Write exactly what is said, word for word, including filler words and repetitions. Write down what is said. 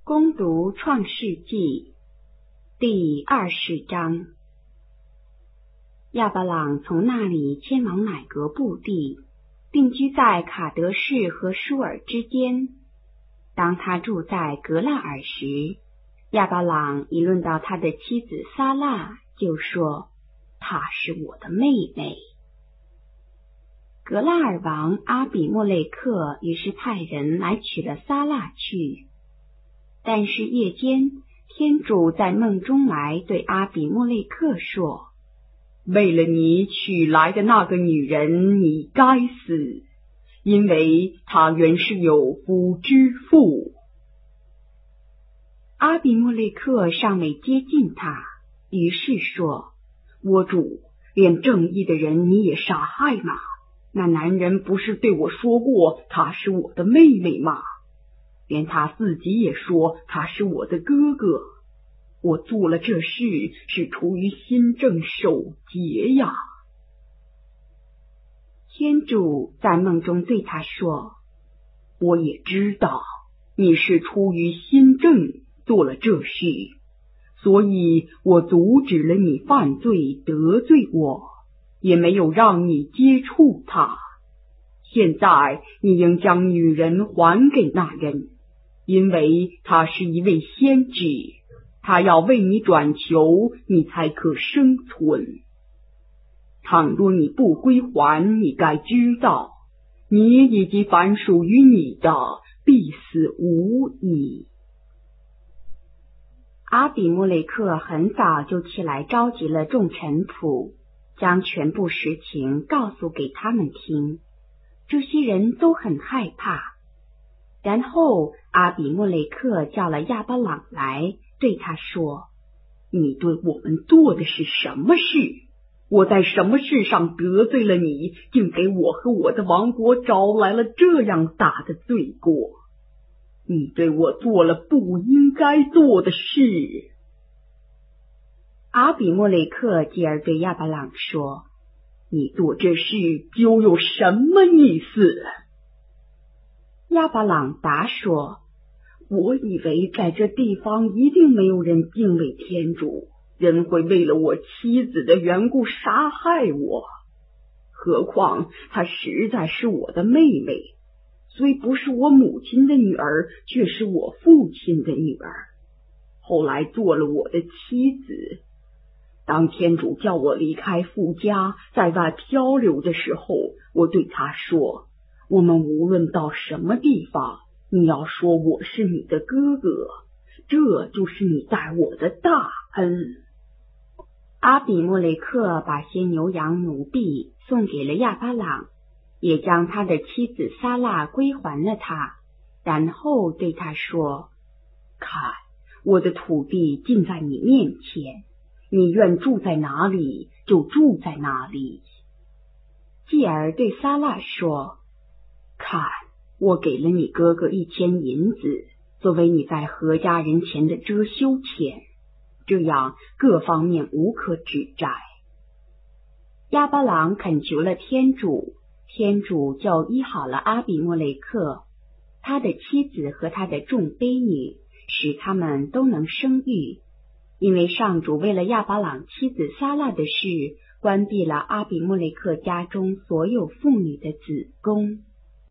攻读创世纪第二十章。亚伯朗从那里迁往乃革布地，定居在卡德士和舒尔之间。当他住在格拉尔时，亚伯朗一论到他的妻子撒拉，就说她是我的妹妹。格拉尔王阿比莫雷克于是派人来取了撒拉去。但是夜间，天主在梦中来对阿比莫雷克说，为了你娶来的那个女人，你该死，因为她原是有夫之妇。阿比莫雷克尚未接近他，于是说，我主，连正义的人你也杀害吗？那男人不是对我说过她是我的妹妹吗？连他自己也说他是我的哥哥。我做了这事是出于心正守节呀。天主在梦中对他说，我也知道你是出于心正做了这事，所以我阻止了你犯罪得罪我，也没有让你接触他。现在你应将女人还给那人，因为他是一位先知，他要为你转求，你才可生存。倘若你不归还，你该知道，你以及凡属于你的必死无疑。阿比莫雷克很早就起来召集了众臣仆，将全部实情告诉给他们听。这些人都很害怕。然后阿比莫雷克叫了亚伯朗来，对他说，你对我们做的是什么事？我在什么事上得罪了你，竟给我和我的王国招来了这样大的罪过？你对我做了不应该做的事。阿比莫雷克继而对亚伯朗说，你做这事究有什么意思？亚伯朗答说，我以为在这地方一定没有人敬畏天主，人会为了我妻子的缘故杀害我。何况她实在是我的妹妹，虽不是我母亲的女儿，却是我父亲的女儿，后来做了我的妻子。当天主叫我离开父家，在外漂流的时候，我对他说，我们无论到什么地方，你要说我是你的哥哥，这就是你待我的大恩。阿比莫雷克把些牛羊奴婢送给了亚巴朗，也将他的妻子撒拉归还了他，然后对他说，看，我的土地尽在你面前，你愿住在哪里就住在哪里。继而对撒拉说，看，我给了你哥哥一千银子，作为你在何家人前的遮羞钱，这样各方面无可指摘。亚巴郎恳求了天主，天主就医好了阿比莫雷克，他的妻子和他的众婢女，使他们都能生育。因为上主为了亚巴郎妻子撒拉的事，关闭了阿比莫雷克家中所有妇女的子宫。